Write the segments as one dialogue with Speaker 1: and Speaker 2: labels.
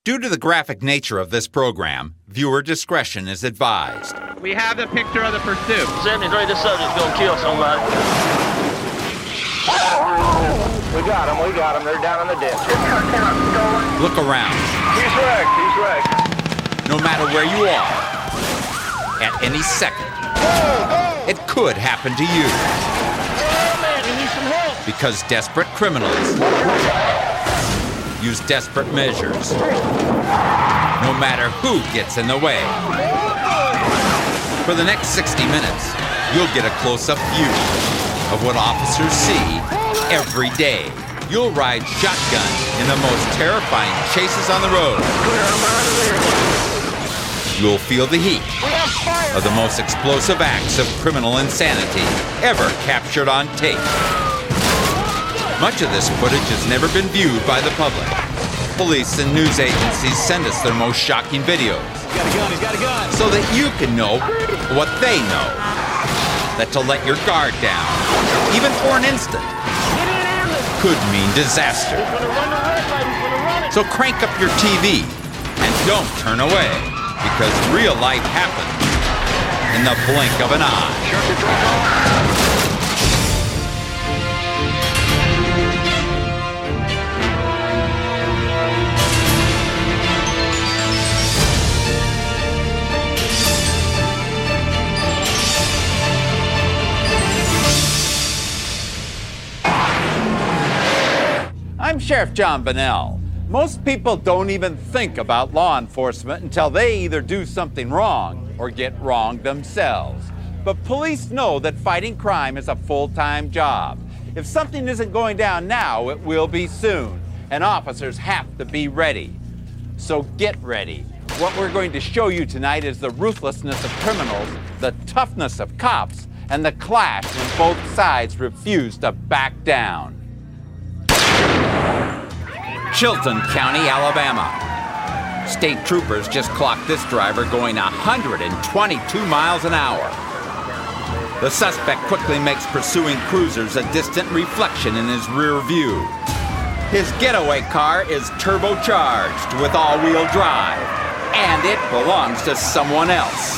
Speaker 1: Due to the graphic nature of this program, viewer discretion is advised.
Speaker 2: We have the picture of the pursuit.
Speaker 3: 73, this subject's gonna kill somebody.
Speaker 4: We got him. They're down in the ditch.
Speaker 1: Look around.
Speaker 4: He's wrecked.
Speaker 1: No matter where you are, at any second, it could happen to you.
Speaker 3: Oh, man, he needs some help.
Speaker 1: Because desperate criminals use desperate measures, no matter who gets in the way. For the next 60 minutes, you'll get a close-up view of what officers see every day. You'll ride shotgun in the most terrifying chases on the road. You'll feel the heat of the most explosive acts of criminal insanity ever captured on tape. Much of this footage has never been viewed by the public. Police and news agencies send us their most shocking videos.
Speaker 5: He's got a gun.
Speaker 1: So that you can know what they know. That to let your guard down, even for an instant, could mean disaster. So crank up your TV and don't turn away, because real life happens in the blink of an eye. I'm Sheriff John Bonnell. Most people don't even think about law enforcement until they either do something wrong or get wronged themselves. But police know that fighting crime is a full-time job. If something isn't going down now, it will be soon, and officers have to be ready. So get ready. What we're going to show you tonight is the ruthlessness of criminals, the toughness of cops, and the clash when both sides refuse to back down. Chilton County, Alabama. State troopers just clocked this driver going 122 miles an hour. The suspect quickly makes pursuing cruisers a distant reflection in his rear view. His getaway car is turbocharged with all-wheel drive, and it belongs to someone else.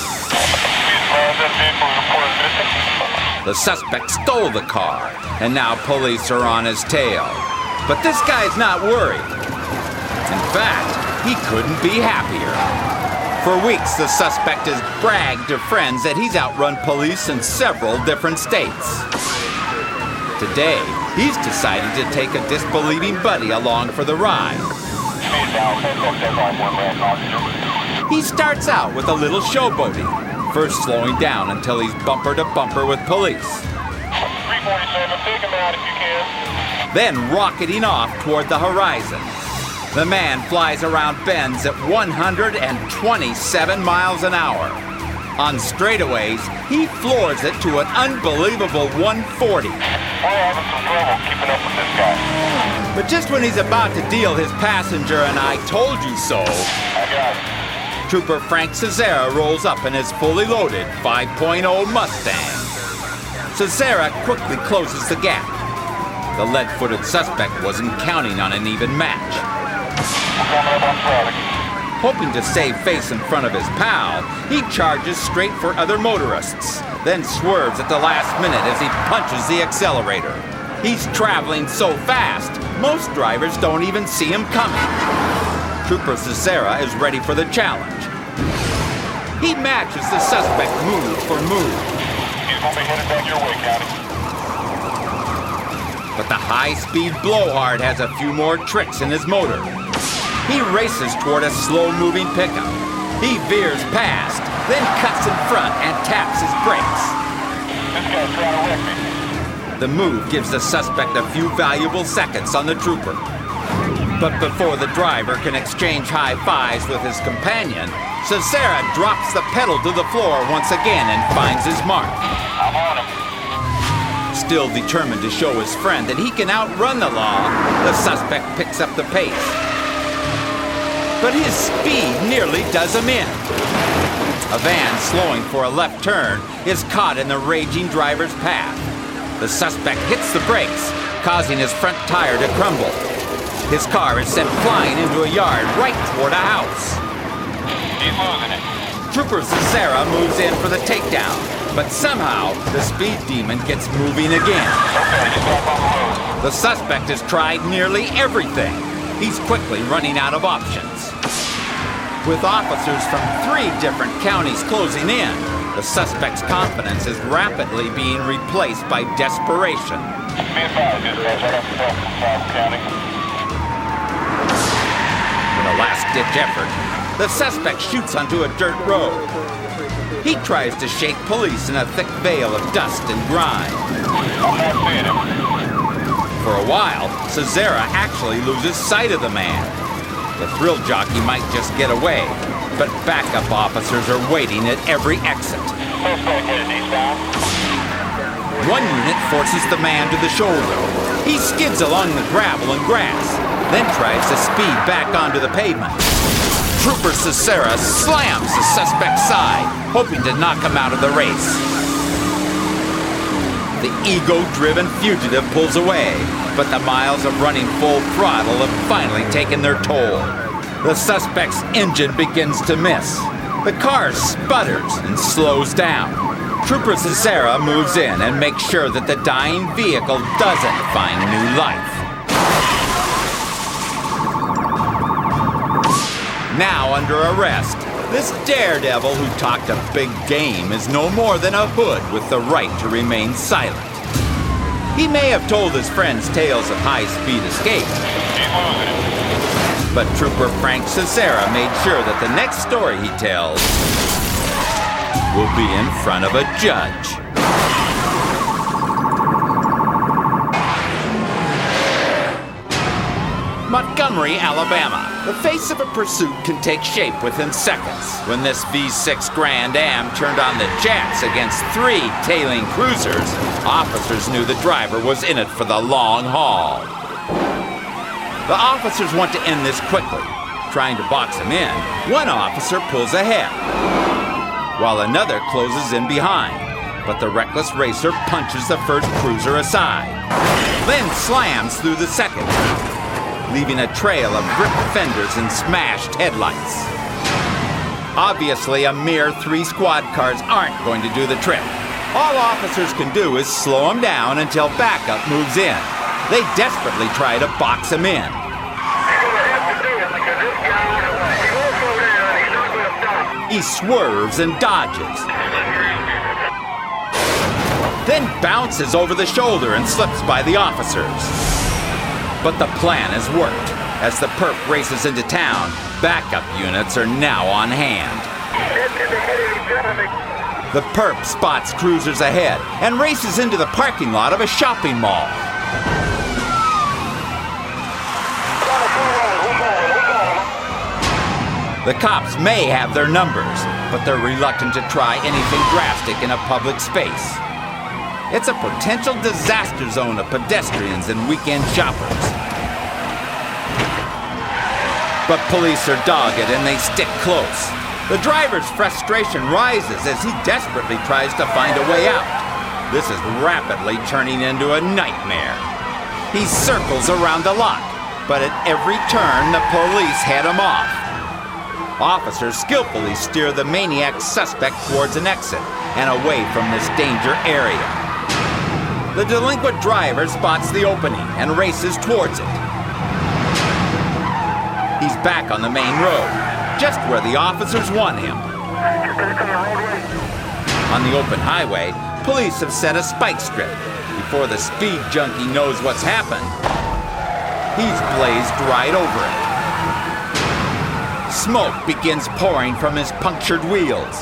Speaker 1: The suspect stole the car, and now police are on his tail. But this guy's not worried. In fact, he couldn't be happier. For weeks, the suspect has bragged to friends that he's outrun police in several different states. Today, he's decided to take a disbelieving buddy along for the ride. He starts out with a little showboating, first slowing down until he's bumper to bumper with police.
Speaker 4: 347, take him out if you can.
Speaker 1: Then rocketing off toward the horizon. The man flies around bends at 127 miles an hour. On straightaways, he floors it to an unbelievable 140.
Speaker 4: We're having some trouble keeping up with this guy.
Speaker 1: But just when he's about to deal his passenger an "I told you so,"
Speaker 4: I got it.
Speaker 1: Trooper Frank Cesara rolls up in his fully loaded 5.0 Mustang. Cesara quickly closes the gap. The lead-footed suspect wasn't counting on an even match. Hoping to save face in front of his pal, he charges straight for other motorists, then swerves at the last minute as he punches the accelerator. He's traveling so fast, most drivers don't even see him coming. Trooper Cesara is ready for the challenge. He matches the suspect move for move.
Speaker 4: He's going to be headed down your way, County.
Speaker 1: But the high-speed blowhard has a few more tricks in his motor. He races toward a slow-moving pickup. He veers past, then cuts in front and taps his brakes.
Speaker 4: This guy's trying to wreck me.
Speaker 1: The move gives the suspect a few valuable seconds on the trooper. But before the driver can exchange high fives with his companion, Cesara drops the pedal to the floor once again and finds his mark.
Speaker 4: I'm on him.
Speaker 1: Still determined to show his friend that he can outrun the law, the suspect picks up the pace. But his speed nearly does him in. A van slowing for a left turn is caught in the raging driver's path. The suspect hits the brakes, causing his front tire to crumble. His car is sent flying into a yard right toward a house.
Speaker 4: Keep moving it.
Speaker 1: Trooper Cesara moves in for the takedown, but somehow the speed demon gets moving again.
Speaker 4: Okay, stop on the road.
Speaker 1: The suspect has tried nearly everything. He's quickly running out of options. With officers from 3 different counties closing in, the suspect's confidence is rapidly being replaced by desperation.
Speaker 4: Be advised, dispatch, I have to talk from South County.
Speaker 1: In a last-ditch effort, the suspect shoots onto a dirt road. He tries to shake police in a thick veil of dust and grime.
Speaker 4: I'm not seeing him.
Speaker 1: For a while, Cesara actually loses sight of the man. The thrill jockey might just get away, but backup officers are waiting at every exit.
Speaker 4: Suspect headed eastbound.
Speaker 1: One unit forces the man to the shoulder. He skids along the gravel and grass, then tries to speed back onto the pavement. Trooper Cesara slams the suspect's side, hoping to knock him out of the race. The ego-driven fugitive pulls away, but the miles of running full throttle have finally taken their toll. The suspect's engine begins to miss. The car sputters and slows down. Trooper Cesara moves in and makes sure that the dying vehicle doesn't find new life. Now under arrest, this daredevil who talked a big game is no more than a hood with the right to remain silent. He may have told his friends tales of high-speed escape,
Speaker 4: Keep moving it.
Speaker 1: but Trooper Frank Cesara made sure that the next story he tells will be in front of a judge. Montgomery, Alabama. The face of a pursuit can take shape within seconds. When this V6 Grand Am turned on the jets against 3 tailing cruisers, officers knew the driver was in it for the long haul. The officers want to end this quickly. Trying to box him in, one officer pulls ahead, while another closes in behind. But the reckless racer punches the first cruiser aside, then slams through the second, leaving a trail of ripped fenders and smashed headlights. Obviously, a mere 3 squad cars aren't going to do the trick. All officers can do is slow him down until backup moves in. They desperately try to box him in. He swerves and dodges, then bounces over the shoulder and slips by the officers. But the plan has worked. As the perp races into town, backup units are now on hand. The perp spots cruisers ahead and races into the parking lot of a shopping mall. The cops may have their numbers, but they're reluctant to try anything drastic in a public space. It's a potential disaster zone of pedestrians and weekend shoppers. But police are dogged and they stick close. The driver's frustration rises as he desperately tries to find a way out. This is rapidly turning into a nightmare. He circles around the lot, but at every turn the police head him off. Officers skillfully steer the maniac suspect towards an exit and away from this danger area. The delinquent driver spots the opening and races towards it. He's back on the main road, just where the officers want him. On the open highway, police have set a spike strip. Before the speed junkie knows what's happened, he's blazed right over it. Smoke begins pouring from his punctured wheels.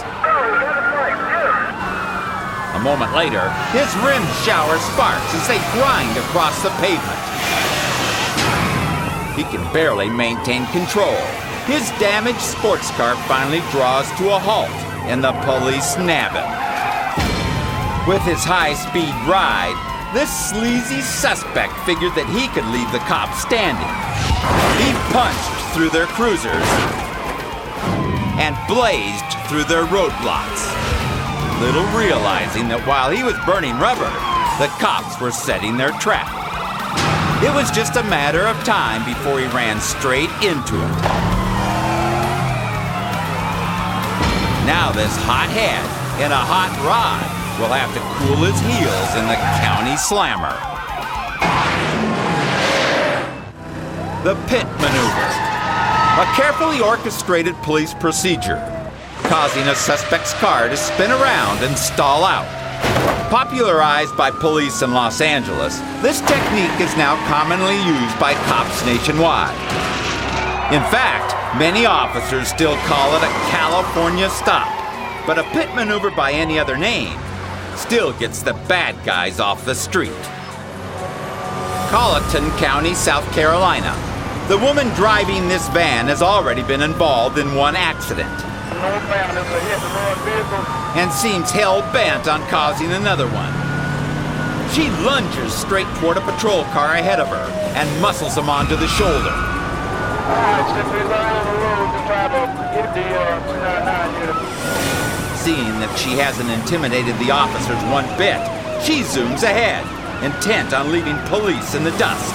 Speaker 1: A moment later, his rims shower sparks as they grind across the pavement. He can barely maintain control. His damaged sports car finally draws to a halt, and the police nab him. With his high-speed ride, this sleazy suspect figured that he could leave the cops standing. He punched through their cruisers and blazed through their roadblocks, little realizing that while he was burning rubber, the cops were setting their trap. It was just a matter of time before he ran straight into it. Now this hot head in a hot rod will have to cool his heels in the county slammer. The pit maneuver. A carefully orchestrated police procedure, causing a suspect's car to spin around and stall out. Popularized by police in Los Angeles, this technique is now commonly used by cops nationwide. In fact, many officers still call it a California stop, but a pit maneuver by any other name still gets the bad guys off the street. Colleton County, South Carolina. The woman driving this van has already been involved in one accident and seems hell-bent on causing another one. She lunges straight toward a patrol car ahead of her and muscles him onto the shoulder. Seeing that she hasn't intimidated the officers one bit, she zooms ahead, intent on leaving police in the dust.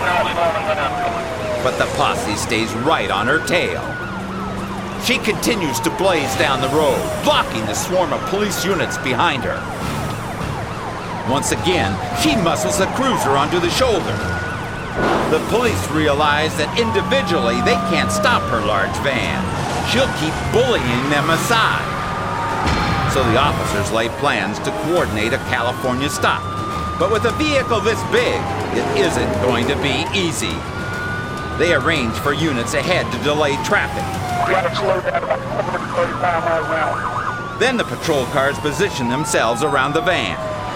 Speaker 1: But the posse stays right on her tail. She continues to blaze down the road, blocking the swarm of police units behind her. Once again, she muscles the cruiser onto the shoulder. The police realize that individually they can't stop her large van. She'll keep bullying them aside. So the officers lay plans to coordinate a California stop. But with a vehicle this big, it isn't going to be easy. They arrange for units ahead to delay traffic. Then the patrol cars position themselves around the van.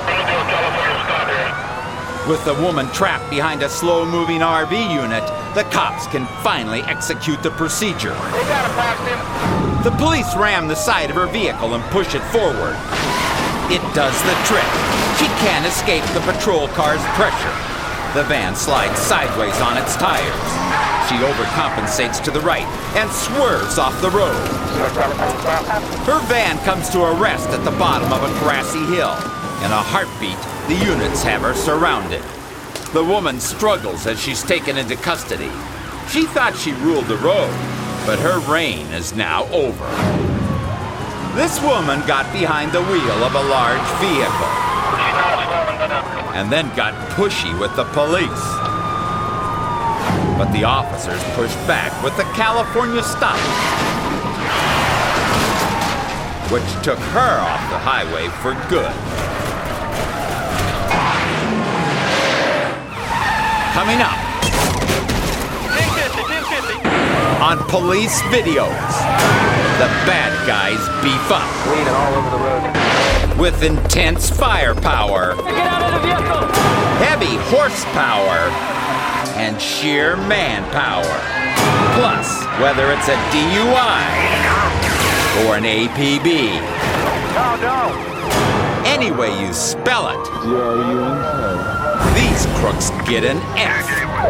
Speaker 1: With the woman trapped behind a slow-moving RV unit, the cops can finally execute the procedure. The police ram the side of her vehicle and push it forward. It does the trick. She can't escape the patrol car's pressure. The van slides sideways on its tires. She overcompensates to the right and swerves off the road. Her van comes to a rest at the bottom of a grassy hill. In a heartbeat, the units have her surrounded. The woman struggles as she's taken into custody. She thought she ruled the road, but her reign is now over. This woman got behind the wheel of a large vehicle and then got pushy with the police. But the officers pushed back with the California stop, which took her off the highway for good. Coming up on police videos, the bad guys beef up
Speaker 3: Bleeding all over the road.
Speaker 1: with intense firepower,
Speaker 3: Get out of the vehicle!
Speaker 1: heavy horsepower, and sheer manpower. Plus, whether it's a DUI or an APB. Any way you spell it, these crooks get an F.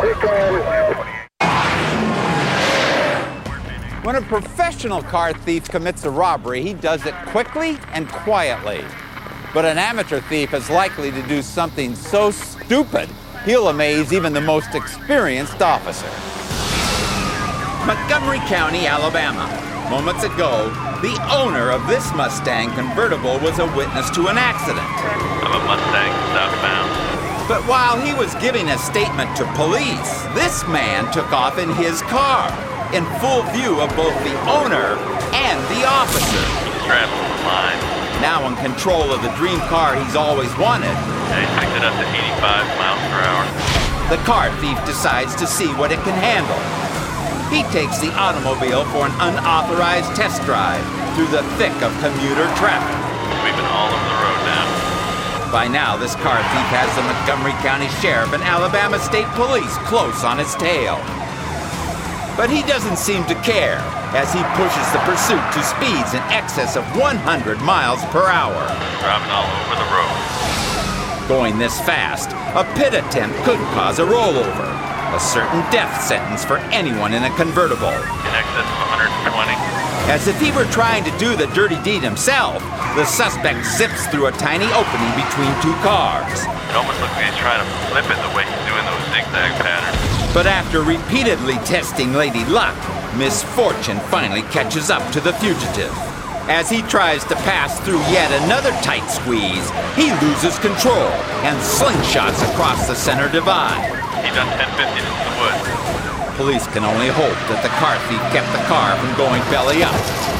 Speaker 1: When a professional car thief commits a robbery, he does it quickly and quietly. But an amateur thief is likely to do something so stupid, he'll amaze even the most experienced officer. Montgomery County, Alabama. Moments ago, the owner of this Mustang convertible was a witness to an accident.
Speaker 2: I'm a Mustang southbound.
Speaker 1: But while he was giving a statement to police, this man took off in his car, in full view of both the owner and the officer.
Speaker 2: He's straddling the line.
Speaker 1: Now in control of the dream car he's always wanted,
Speaker 2: And he picked it up to 85 miles per hour.
Speaker 1: the car thief decides to see what it can handle. He takes the automobile for an unauthorized test drive through the thick of commuter traffic.
Speaker 2: Sweeping all over the road now.
Speaker 1: By now, this car thief has the Montgomery County Sheriff and Alabama State Police close on his tail. But he doesn't seem to care as he pushes the pursuit to speeds in excess of 100 miles per hour.
Speaker 2: Driving all over the road.
Speaker 1: Going this fast, a pit attempt could cause a rollover. a certain death sentence for anyone in a convertible.
Speaker 2: In excess of 120.
Speaker 1: As if he were trying to do the dirty deed himself, the suspect zips through a tiny opening between two cars.
Speaker 2: It almost looks like he's trying to flip it the way he's doing those zigzag patterns.
Speaker 1: But after repeatedly testing Lady Luck, misfortune finally catches up to the fugitive. As he tries to pass through yet another tight squeeze, he loses control and slingshots across the center divide.
Speaker 2: He done 1050 into the woods.
Speaker 1: Police can only hope that the car thief kept the car from going belly up.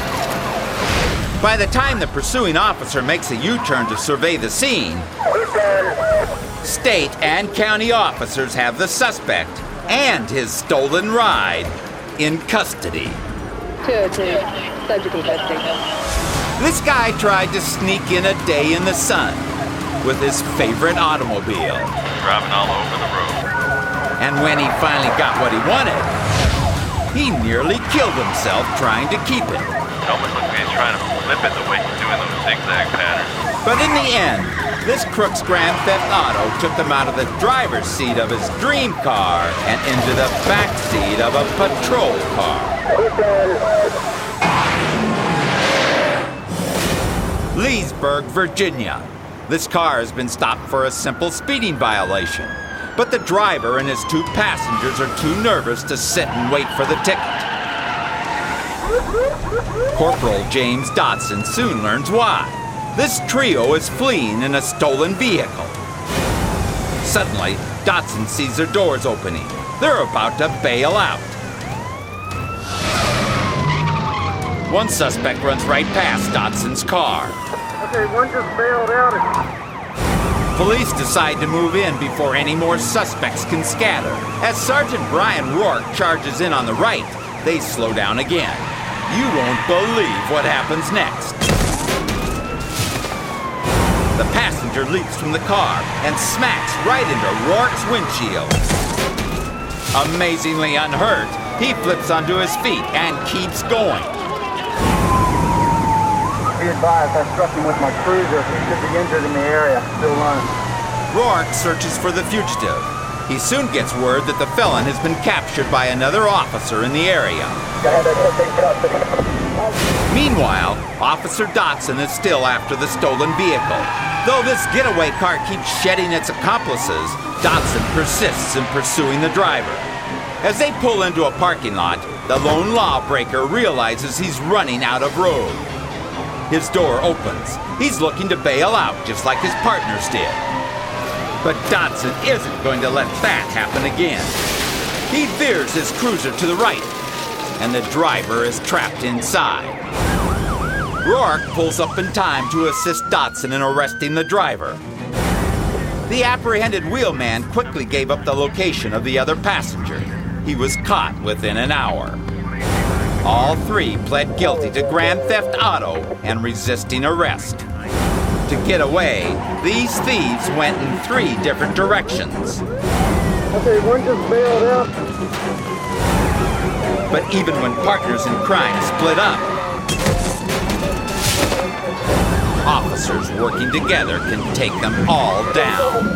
Speaker 1: By the time the pursuing officer makes a U-turn to survey the scene, state and county officers have the suspect and his stolen ride in custody.
Speaker 5: 202, subject in custody.
Speaker 1: This guy tried to sneak in a day in the sun with his favorite automobile.
Speaker 2: Driving all over the road.
Speaker 1: And when he finally got what he wanted, he nearly killed himself trying to keep it.
Speaker 2: It almost looks like he's trying to flip it the way he's doing those zigzag patterns.
Speaker 1: But in the end, this crook's Grand Theft Auto took him out of the driver's seat of his dream car and into the back seat of a patrol car. Leesburg, Virginia. This car has been stopped for a simple speeding violation, but the driver and his two passengers are too nervous to sit and wait for the ticket. Corporal James Dodson soon learns why. This trio is fleeing in a stolen vehicle. Suddenly, Dodson sees their doors opening. They're about to bail out. One suspect runs right past Dodson's car.
Speaker 6: Okay, one just bailed out.
Speaker 1: Police decide to move in before any more suspects can scatter. As Sergeant Brian Rourke charges in on the right, they slow down again. You won't believe what happens next. The passenger leaps from the car and smacks right into Rourke's windshield. Amazingly unhurt, he flips onto his feet and keeps going.
Speaker 6: Be advised, I struck him with my cruiser. He should be injured in the area. Still running.
Speaker 1: Rourke searches for the fugitive. He soon gets word that the felon has been captured by another officer in the area. Meanwhile, Officer Dodson is still after the stolen vehicle. Though this getaway car keeps shedding its accomplices, Dodson persists in pursuing the driver. As they pull into a parking lot, the lone lawbreaker realizes he's running out of road. His door opens. He's looking to bail out, just like his partners did. But Dodson isn't going to let that happen again. He veers his cruiser to the right, and the driver is trapped inside. Rourke pulls up in time to assist Dodson in arresting the driver. The apprehended wheelman quickly gave up the location of the other passenger. He was caught within an hour. All three pled guilty to Grand Theft Auto and resisting arrest. To get away, these thieves went in 3 different directions.
Speaker 6: Okay, one just bailed out.
Speaker 1: But even when partners in crime split up, officers working together can take them all down.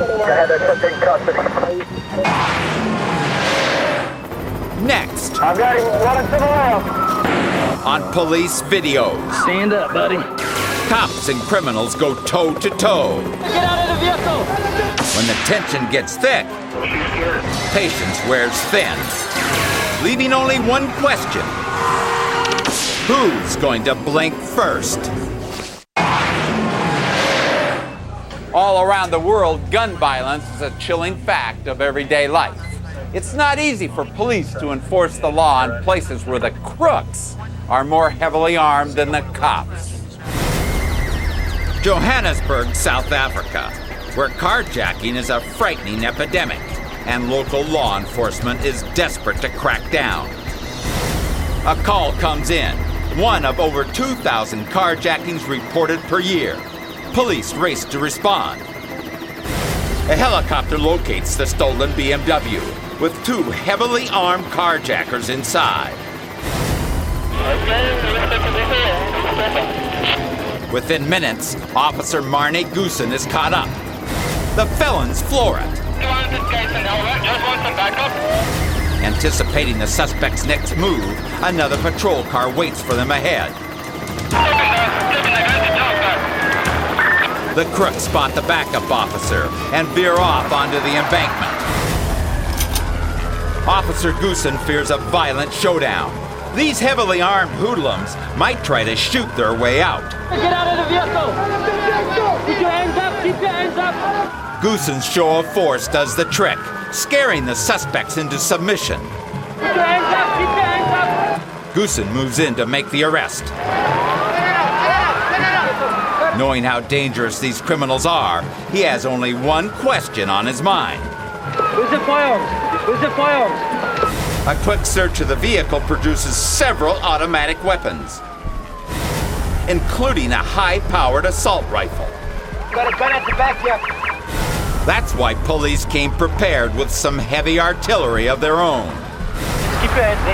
Speaker 1: Next,
Speaker 6: I've got him running to the left.
Speaker 1: on police videos,
Speaker 3: Stand up, buddy.
Speaker 1: cops and criminals go toe to toe.
Speaker 3: Get out of the vehicle!
Speaker 1: When the tension gets thick, patience wears thin, leaving only one question. Who's going to blink first? All around the world, gun violence is a chilling fact of everyday life. It's not easy for police to enforce the law in places where the crooks are more heavily armed than the cops. Johannesburg, South Africa, where carjacking is a frightening epidemic and local law enforcement is desperate to crack down. A call comes in, one of over 2,000 carjackings reported per year. Police race to respond. A helicopter locates the stolen BMW with 2 heavily armed carjackers inside. Within minutes, Officer Marnie Goosen is caught up. The felons floor it.
Speaker 4: Just want some backup.
Speaker 1: Anticipating the suspect's next move, another patrol car waits for them ahead. The crooks spot the backup officer and veer off onto the embankment. Officer Goosen fears a violent showdown. These heavily armed hoodlums might try to shoot their way out.
Speaker 3: Get out of the vehicle! Keep your hands up! Keep your hands up!
Speaker 1: Goosen's show of force does the trick, scaring the suspects into submission.
Speaker 3: Keep your hands up! Keep your hands up!
Speaker 1: Goosen moves in to make the arrest. Knowing how dangerous these criminals are, he has only one question on his mind.
Speaker 3: Where's the firearms? Where's the firearms?
Speaker 1: A quick search of the vehicle produces several automatic weapons, including a high-powered assault rifle.
Speaker 6: Got a gun at the back here.
Speaker 1: That's why police came prepared with some heavy artillery of their own.
Speaker 6: Keep your hands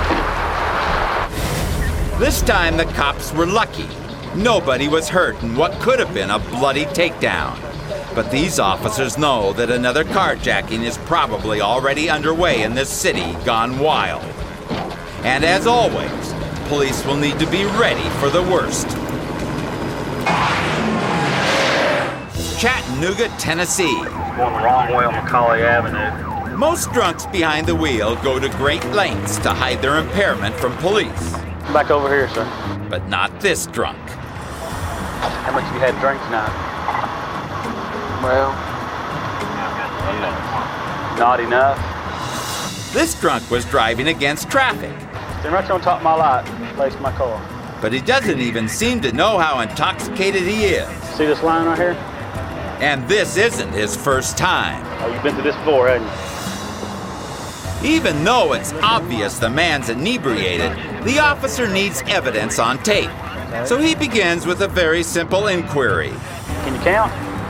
Speaker 6: in.
Speaker 1: This time the cops were lucky. Nobody was hurt in what could have been a bloody takedown. But these officers know that another carjacking is probably already underway in this city gone wild. And as always, police will need to be ready for the worst. Chattanooga, Tennessee.
Speaker 2: Going the wrong way on Macaulay Avenue.
Speaker 1: Most drunks behind the wheel go to great lengths to hide their impairment from police.
Speaker 7: Back over here, sir.
Speaker 1: But not this drunk.
Speaker 7: How much you had drink tonight? Well, not enough.
Speaker 1: This drunk was driving against traffic.
Speaker 7: Stand right on top of my light, place my car.
Speaker 1: But he doesn't even seem to know how intoxicated he is.
Speaker 7: See this line right here?
Speaker 1: And this isn't his first time.
Speaker 7: Oh, you've been through this before, haven't you?
Speaker 1: Even though it's obvious the man's inebriated, the officer needs evidence on tape. So he begins with a very simple inquiry.
Speaker 7: Can you count?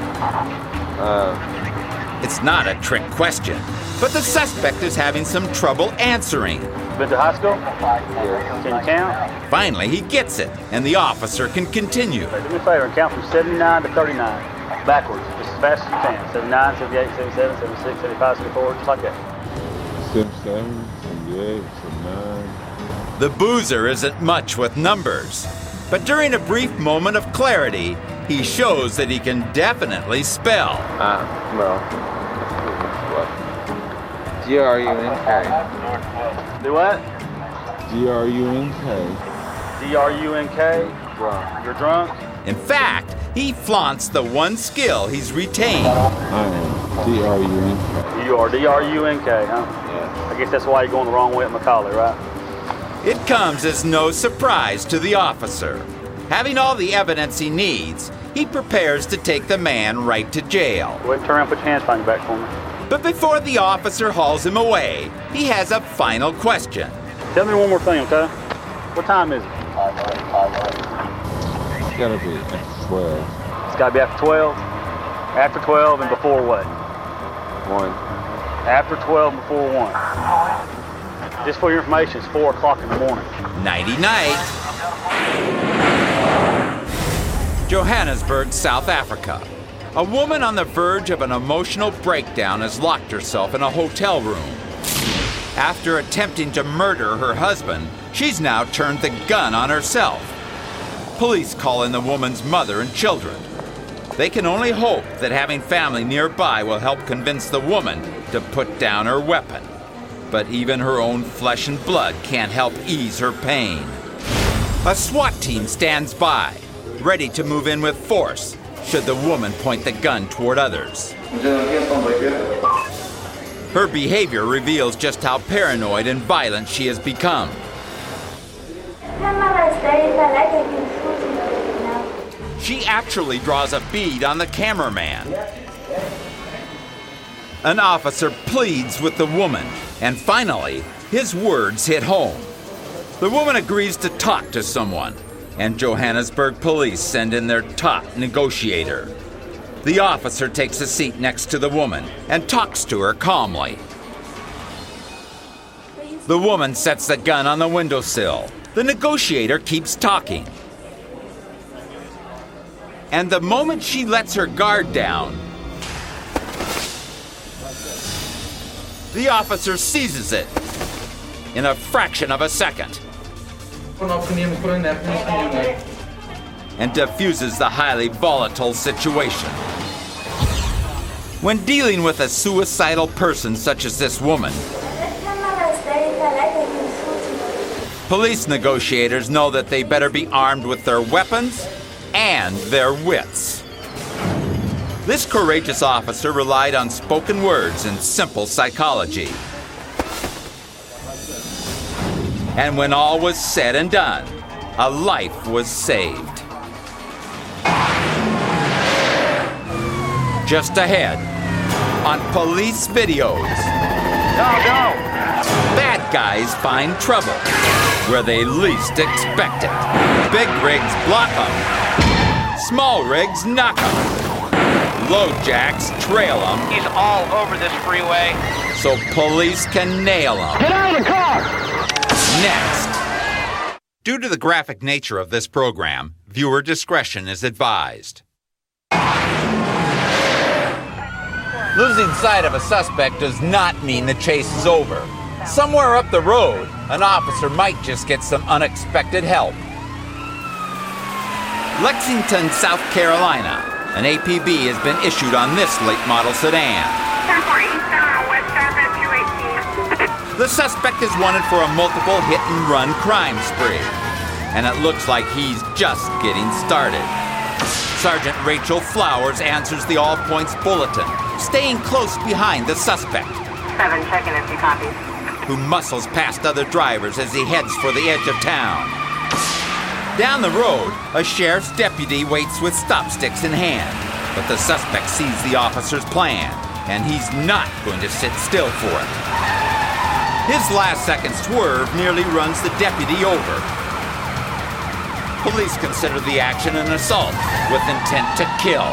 Speaker 1: It's not a trick question, but the suspect is having some trouble answering.
Speaker 7: Been to high school? Yeah. Can you count?
Speaker 1: Finally, he gets it, and the officer can continue.
Speaker 7: Do me a favor and count from 79 to 39. Backwards, just as fast as you can. 79, 78, 77, 76, 75, 74, just like that.
Speaker 8: 77, 78, 79.
Speaker 1: The boozer isn't much with numbers, but during a brief moment of clarity, he shows that he can definitely spell.
Speaker 8: Well, what? G-R-U-N-K.
Speaker 7: Do what?
Speaker 8: G-R-U-N-K.
Speaker 7: D-R-U-N-K?
Speaker 8: Drunk.
Speaker 7: You're drunk?
Speaker 1: In fact, he flaunts the one skill he's retained.
Speaker 8: I am D-R-U-N-K.
Speaker 7: You are D-R-U-N-K, huh?
Speaker 8: Yeah.
Speaker 7: I guess that's why you're going the wrong way at Macaulay, right?
Speaker 1: It comes as no surprise to the officer. Having all the evidence he needs, he prepares to take the man right to jail.
Speaker 7: Go ahead and turn around and put your hands behind your back for me.
Speaker 1: But before the officer hauls him away, he has a final question.
Speaker 7: Tell me one more thing, okay? What time is it?
Speaker 8: It's gotta be after 12.
Speaker 7: It's gotta be after 12? After 12 and before what?
Speaker 8: 1.
Speaker 7: After 12 and before 1. Just for your information, it's 4 o'clock in the morning.
Speaker 1: Nighty-night. Johannesburg, South Africa. A woman on the verge of an emotional breakdown has locked herself in a hotel room. After attempting to murder her husband, she's now turned the gun on herself. Police call in the woman's mother and children. They can only hope that having family nearby will help convince the woman to put down her weapon. But even her own flesh and blood can't help ease her pain. A SWAT team stands by, ready to move in with force should the woman point the gun toward others. Her behavior reveals just how paranoid and violent she has become. She actually draws a bead on the cameraman. An officer pleads with the woman, and finally, his words hit home. The woman agrees to talk to someone, and Johannesburg police send in their top negotiator. The officer takes a seat next to the woman and talks to her calmly. The woman sets the gun on the windowsill. The negotiator keeps talking. And the moment she lets her guard down, the officer seizes it in a fraction of a second and diffuses the highly volatile situation. When dealing with a suicidal person such as this woman, police negotiators know that they better be armed with their weapons and their wits. This courageous officer relied on spoken words and simple psychology. And when all was said and done, a life was saved. Just ahead, on police videos, bad guys find trouble where they least expect it. Big rigs block them. Small rigs knock them. Low jacks trail them.
Speaker 9: He's all over this freeway.
Speaker 1: So police can nail them.
Speaker 3: Get out of the car!
Speaker 1: Next. Due to the graphic nature of this program, viewer discretion is advised. Losing sight of a suspect does not mean the chase is over. Somewhere up the road, an officer might just get some unexpected help. Lexington, South Carolina. An APB has been issued on this late model sedan. The suspect is wanted for a multiple hit-and-run crime spree, and it looks like he's just getting started. Sergeant Rachel Flowers answers the All Points bulletin, staying close behind the suspect.
Speaker 5: 7, checking if you copy.
Speaker 1: Who muscles past other drivers as he heads for the edge of town. Down the road, a sheriff's deputy waits with stop sticks in hand, but the suspect sees the officer's plan, and he's not going to sit still for it. His last-second swerve nearly runs the deputy over. Police consider the action an assault with intent to kill.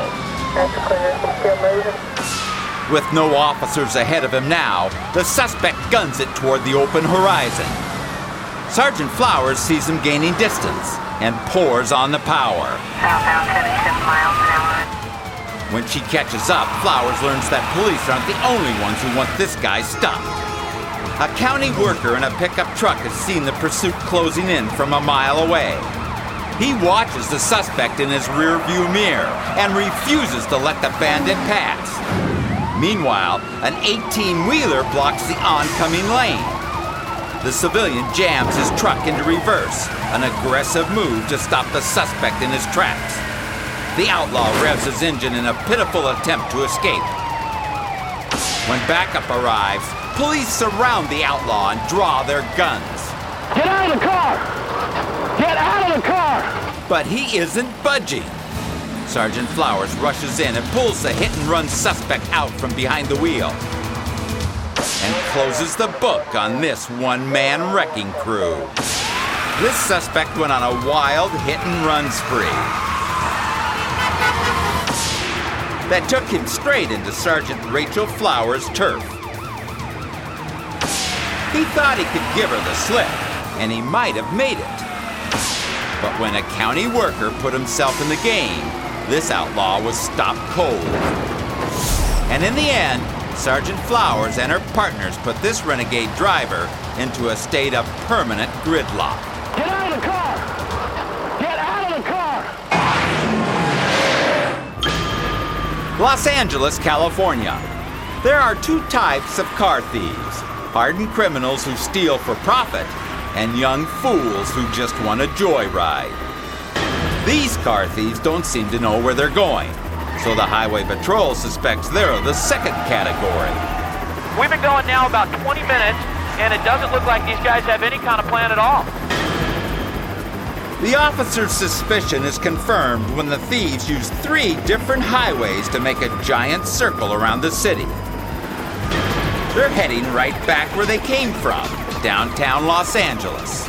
Speaker 1: With no officers ahead of him now, the suspect guns it toward the open horizon. Sergeant Flowers sees him gaining distance and pours on the power.
Speaker 5: Southbound 77 miles an hour.
Speaker 1: When she catches up, Flowers learns that police aren't the only ones who want this guy stopped. A county worker in a pickup truck has seen the pursuit closing in from a mile away. He watches the suspect in his rearview mirror and refuses to let the bandit pass. Meanwhile, an 18-wheeler blocks the oncoming lane. The civilian jams his truck into reverse, an aggressive move to stop the suspect in his tracks. The outlaw revs his engine in a pitiful attempt to escape. When backup arrives, police surround the outlaw and draw their guns.
Speaker 3: Get out of the car! Get out of the car!
Speaker 1: But he isn't budging. Sergeant Flowers rushes in and pulls the hit-and-run suspect out from behind the wheel and closes the book on this one-man wrecking crew. This suspect went on a wild hit-and-run spree that took him straight into Sergeant Rachel Flowers' turf. He thought he could give her the slip, and he might have made it. But when a county worker put himself in the game, this outlaw was stopped cold. And in the end, Sergeant Flowers and her partners put this renegade driver into a state of permanent gridlock.
Speaker 3: Get out of the car! Get out of the car!
Speaker 1: Los Angeles, California. There are two types of car thieves: hardened criminals who steal for profit, and young fools who just want a joyride. These car thieves don't seem to know where they're going, so the Highway Patrol suspects they're the second category.
Speaker 9: We've been going now about 20 minutes, and it doesn't look like these guys have any kind of plan at all.
Speaker 1: The officer's suspicion is confirmed when the thieves use 3 different highways to make a giant circle around the city. They're heading right back where they came from, downtown Los Angeles.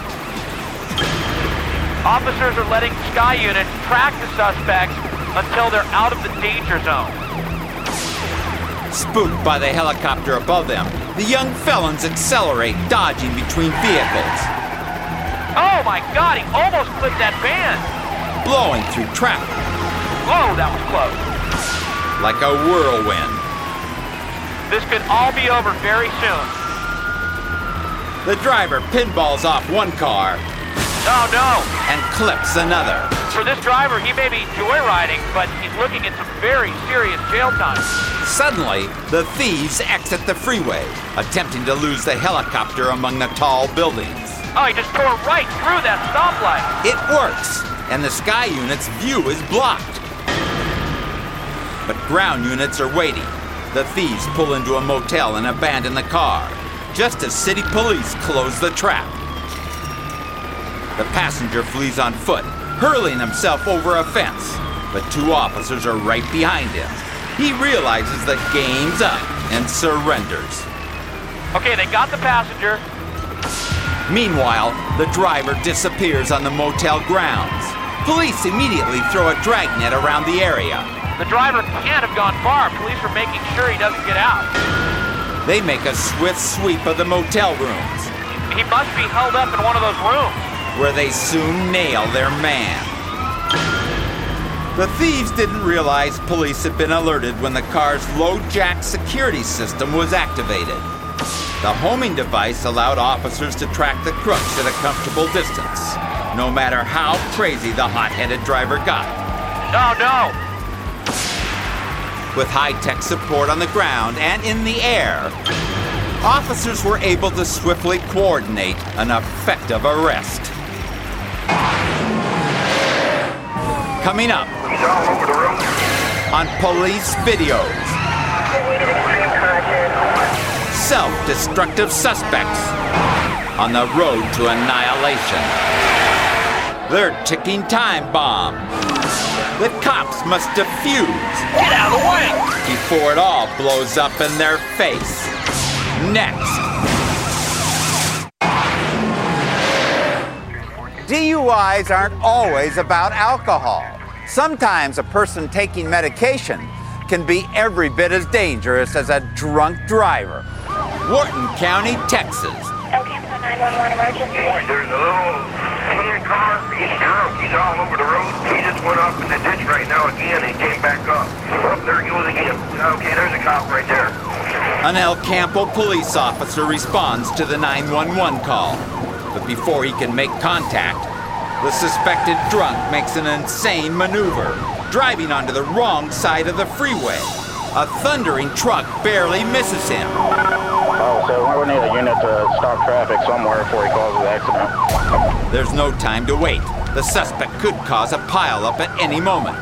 Speaker 9: Officers are letting Sky Unit track the suspects until they're out of the danger zone.
Speaker 1: Spooked by the helicopter above them, the young felons accelerate, dodging between vehicles.
Speaker 9: Oh my God, he almost clipped that van!
Speaker 1: Blowing through traffic.
Speaker 9: Whoa, that was close.
Speaker 1: Like a whirlwind.
Speaker 9: This could all be over very soon.
Speaker 1: The driver pinballs off one car
Speaker 9: Oh, no.
Speaker 1: and clips another.
Speaker 9: For this driver, he may be joyriding, but he's looking at some very serious jail time.
Speaker 1: Suddenly, the thieves exit the freeway, attempting to lose the helicopter among the tall buildings.
Speaker 9: Oh, he just tore right through that stoplight.
Speaker 1: It works, and the Sky Unit's view is blocked. But ground units are waiting. The thieves pull into a motel and abandon the car, just as city police close the trap. The passenger flees on foot, hurling himself over a fence, but two officers are right behind him. He realizes the game's up and surrenders.
Speaker 9: Okay, they got the passenger.
Speaker 1: Meanwhile, the driver disappears on the motel grounds. Police immediately throw a dragnet around the area.
Speaker 9: The driver can't have gone far. Police are making sure he doesn't get out.
Speaker 1: They make a swift sweep of the motel rooms,
Speaker 9: He must be held up in one of those rooms.
Speaker 1: where they soon nail their man. The thieves didn't realize police had been alerted when the car's low jack security system was activated. The homing device allowed officers to track the crooks at a comfortable distance, no matter how crazy the hot-headed driver got.
Speaker 9: Oh, no.
Speaker 1: With high-tech support on the ground and in the air, officers were able to swiftly coordinate an effective arrest. Coming up on police videos, self-destructive suspects on the road to annihilation. They're ticking time bomb that cops must defuse.
Speaker 9: Get out of the way.
Speaker 1: Before it all blows up in their face. Next. DUIs aren't always about alcohol. Sometimes a person taking medication can be every bit as dangerous as a drunk driver. Wharton County, Texas.
Speaker 5: Okay, so 911 emergency.
Speaker 4: There's a little car. He's drunk. He's all over the road. He just went up in the ditch right now again. He came back up. Oh, there he goes again. Okay, there's a cop right there.
Speaker 1: An El Campo police officer responds to the 911 call. But before he can make contact, the suspected drunk makes an insane maneuver, driving onto the wrong side of the freeway. A thundering truck barely misses him.
Speaker 7: Oh, so we need a unit to stop traffic somewhere before he causes the accident.
Speaker 1: There's no time to wait. The suspect could cause a pileup at any moment.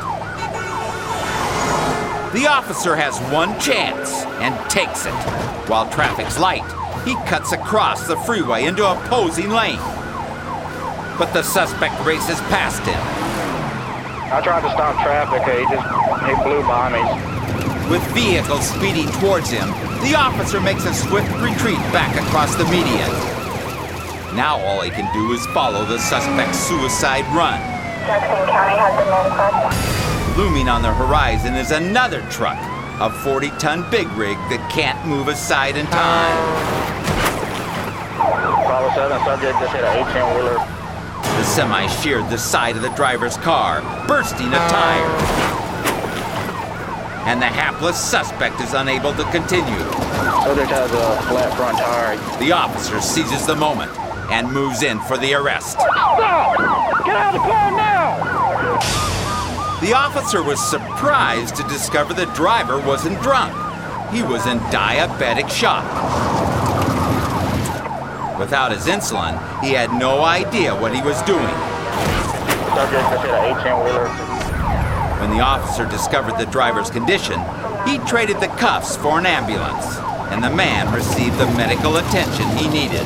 Speaker 1: The officer has one chance and takes it. While traffic's light, he cuts across the freeway into a opposing lane. But the suspect races past him.
Speaker 7: I tried to stop traffic. He blew by me.
Speaker 1: With vehicles speeding towards him, the officer makes a swift retreat back across the median. Now all he can do is follow the suspect's suicide run.
Speaker 5: Jackson County has been notified.
Speaker 1: Looming on the horizon is another truck, a 40-ton big rig that can't move aside in time.
Speaker 7: Bravo 7, subject just hit an 18-wheeler.
Speaker 1: The semi sheared the side of the driver's car, bursting a tire. And the hapless suspect is unable to continue.
Speaker 7: Subject has a flat front tire.
Speaker 1: The officer seizes the moment and moves in for the arrest.
Speaker 3: Stop! Get out of the car now!
Speaker 1: The officer was surprised to discover the driver wasn't drunk. He was in diabetic shock. Without his insulin, he had no idea what he was doing.
Speaker 7: Subject just hit an 18-wheeler.
Speaker 1: When the officer discovered the driver's condition, he traded the cuffs for an ambulance, and the man received the medical attention he needed.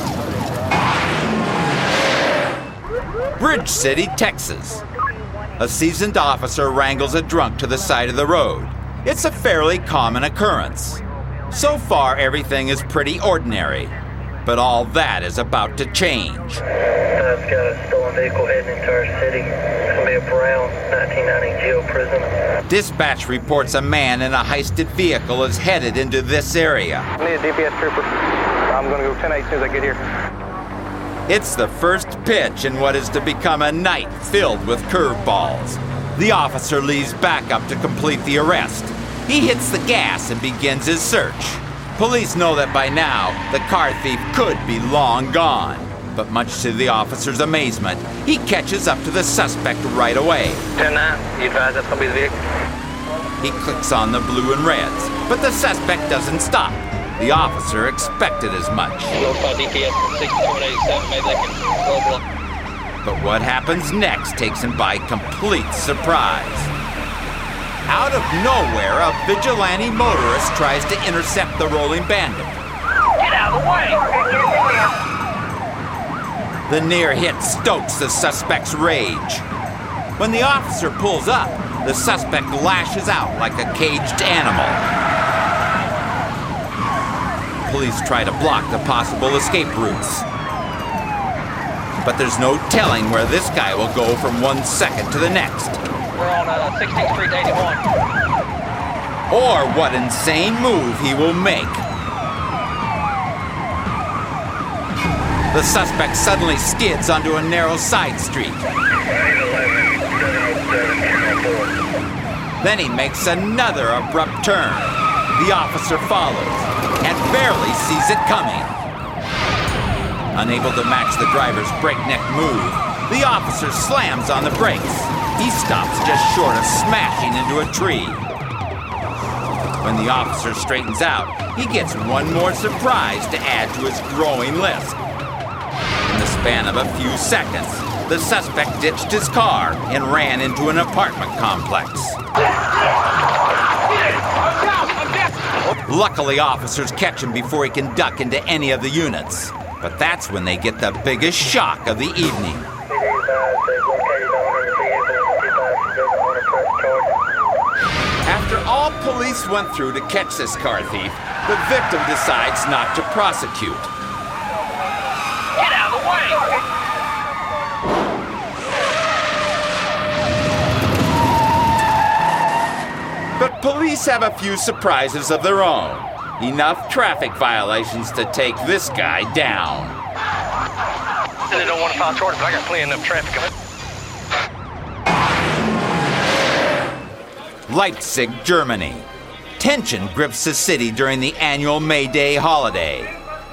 Speaker 1: Bridge City, Texas. A seasoned officer wrangles a drunk to the side of the road. It's a fairly common occurrence. So far, everything is pretty ordinary. But all that is about to change.
Speaker 6: I've got a stolen vehicle heading into our city. It's going to be a brown 1990 jail prison.
Speaker 1: Dispatch reports a man in a heisted vehicle is headed into this area.
Speaker 6: I need a DPS trooper. I'm going to go 10-8 as soon as I get here.
Speaker 1: It's the first pitch in what is to become a night filled with curveballs. The officer leaves backup to complete the arrest. He hits the gas and begins his search. Police know that by now, the car thief could be long gone. But much to the officer's amazement, he catches up to the suspect right away.
Speaker 6: 10-9, you advise that's gonna be the vehicle?
Speaker 1: He clicks on the blue and reds, but the suspect doesn't stop. The officer expected as much.
Speaker 6: DPS 6287, maybe they can roll.
Speaker 1: But what happens next takes him by complete surprise. Out of nowhere, a vigilante motorist tries to intercept the rolling bandit.
Speaker 9: Get out of the way!
Speaker 1: The near hit stokes the suspect's rage. When the officer pulls up, the suspect lashes out like a caged animal. Police try to block the possible escape routes. But there's no telling where this guy will go from 1 second to the next.
Speaker 6: We're on 16th Street 81.
Speaker 1: Or what insane move he will make. The suspect suddenly skids onto a narrow side street. Then he makes another abrupt turn. The officer follows and barely sees it coming. Unable to match the driver's breakneck move, the officer slams on the brakes. He stops just short of smashing into a tree. When the officer straightens out, he gets one more surprise to add to his growing list. In the span of a few seconds, the suspect ditched his car and ran into an apartment complex. Luckily, officers catch him before he can duck into any of the units. But that's when they get the biggest shock of the evening. After all police went through to catch this car thief, the victim decides not to prosecute.
Speaker 9: Get out of the way!
Speaker 1: But police have a few surprises of their own. Enough traffic violations to take this guy down.
Speaker 6: They don't want to file charges, but I got plenty enough traffic of it.
Speaker 1: Leipzig, Germany. Tension grips the city during the annual May Day holiday.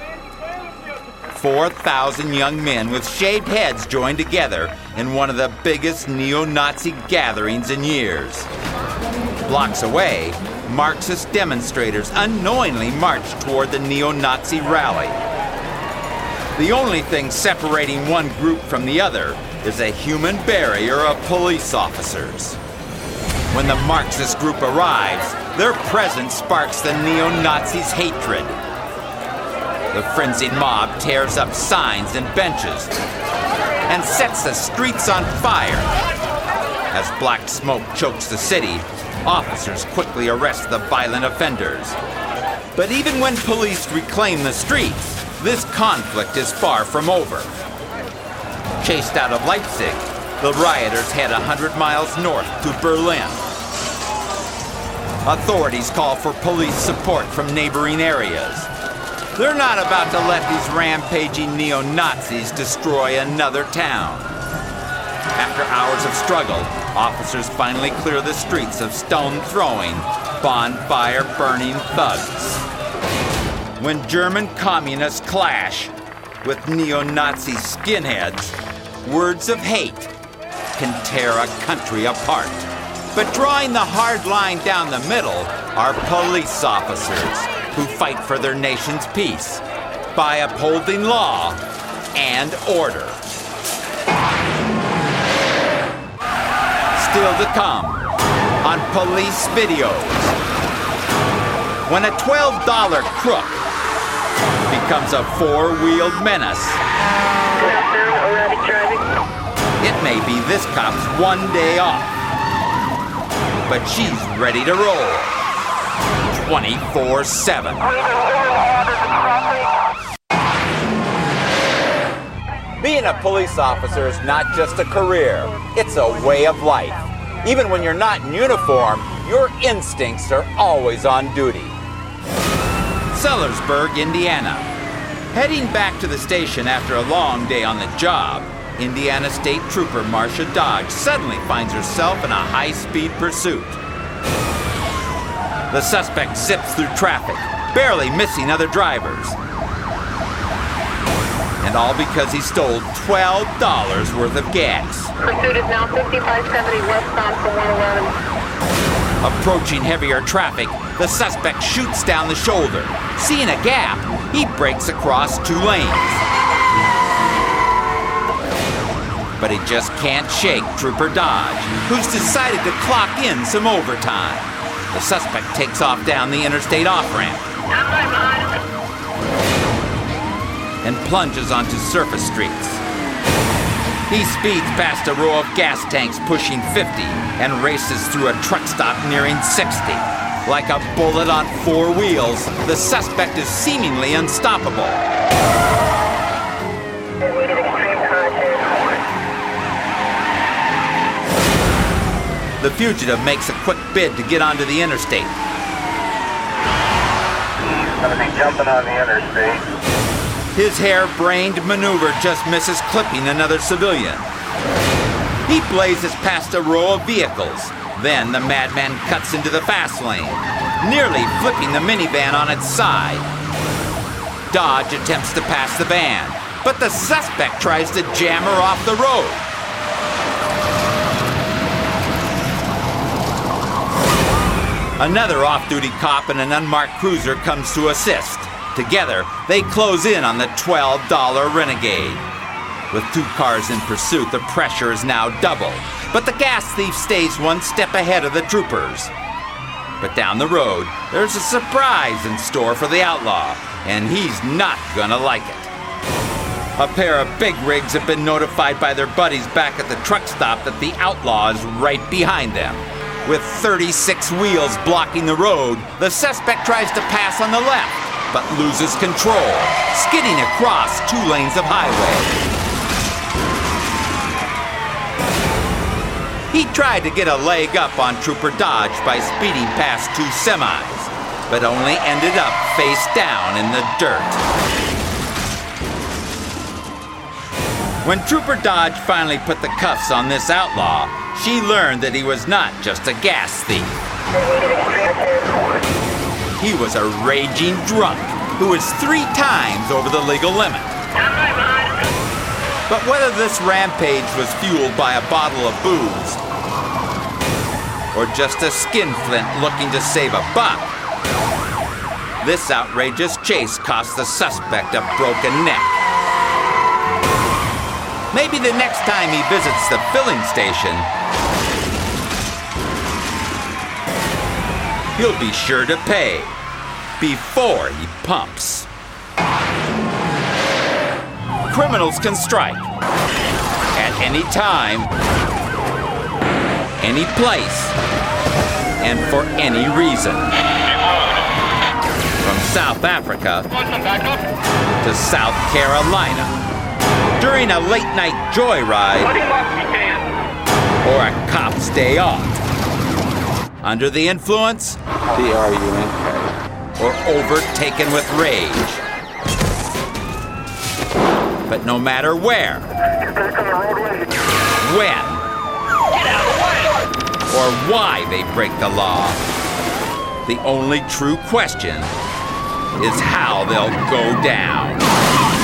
Speaker 1: 4,000 young men with shaved heads join together in one of the biggest neo-Nazi gatherings in years. Blocks away, Marxist demonstrators unknowingly march toward the neo-Nazi rally. The only thing separating one group from the other is a human barrier of police officers. When the Marxist group arrives, their presence sparks the neo-Nazis' hatred. The frenzied mob tears up signs and benches and sets the streets on fire. As black smoke chokes the city, officers quickly arrest the violent offenders. But even when police reclaim the streets, this conflict is far from over. Chased out of Leipzig, the rioters head 100 miles north to Berlin. Authorities call for police support from neighboring areas. They're not about to let these rampaging neo-Nazis destroy another town. After hours of struggle, officers finally clear the streets of stone-throwing, bonfire-burning thugs. When German communists clash with neo-Nazi skinheads, words of hate can tear a country apart. But drawing the hard line down the middle are police officers who fight for their nation's peace by upholding law and order. Still to come on Police Videos. When a $12 crook becomes a four-wheeled menace, it may be this cop's one day off, but she's ready to roll 24/7. Being a police officer is not just a career, it's a way of life. Even when you're not in uniform, your instincts are always on duty. Sellersburg, Indiana. Heading back to the station after a long day on the job, Indiana State Trooper Marcia Dodge suddenly finds herself in a high-speed pursuit. The suspect zips through traffic, barely missing other drivers. And all because he stole $12 worth of gas.
Speaker 5: Pursuit is now 5570 westbound from 111.
Speaker 1: Approaching heavier traffic, the suspect shoots down the shoulder. Seeing a gap, he breaks across 2 lanes. But he just can't shake Trooper Dodge, who's decided to clock in some overtime. The suspect takes off down the interstate off-ramp and plunges onto surface streets. He speeds past a row of gas tanks pushing 50 and races through a truck stop nearing 60. Like a bullet on 4 wheels, the suspect is seemingly unstoppable. The fugitive makes a quick bid to get onto the interstate.
Speaker 4: He's going to be jumping on the interstate.
Speaker 1: His hair-brained maneuver just misses clipping another civilian. He blazes past a row of vehicles. Then the madman cuts into the fast lane, nearly flipping the minivan on its side. Dodge attempts to pass the van, but the suspect tries to jam her off the road. Another off-duty cop and an unmarked cruiser comes to assist. Together, they close in on the $12 Renegade. With 2 cars in pursuit, the pressure is now double. But the gas thief stays 1 step ahead of the troopers. But down the road, there's a surprise in store for the outlaw, and he's not gonna like it. A pair of big rigs have been notified by their buddies back at the truck stop that the outlaw is right behind them. With 36 wheels blocking the road, the suspect tries to pass on the left, but loses control, skidding across 2 lanes of highway. He tried to get a leg up on Trooper Dodge by speeding past 2 semis, but only ended up face down in the dirt. When Trooper Dodge finally put the cuffs on this outlaw, she learned that he was not just a gas thief. He was a raging drunk who was 3 times over the legal limit. But whether this rampage was fueled by a bottle of booze or just a skinflint looking to save a buck, this outrageous chase cost the suspect a broken neck. Maybe the next time he visits the filling station, he'll be sure to pay before he pumps. Criminals can strike at any time, any place, and for any reason. From South Africa to South Carolina, during a late-night joyride or a cop's day off, under the influence
Speaker 8: DRUNK.
Speaker 1: or overtaken with rage. But no matter where, when, or why they break the law, the only true question is how they'll go down.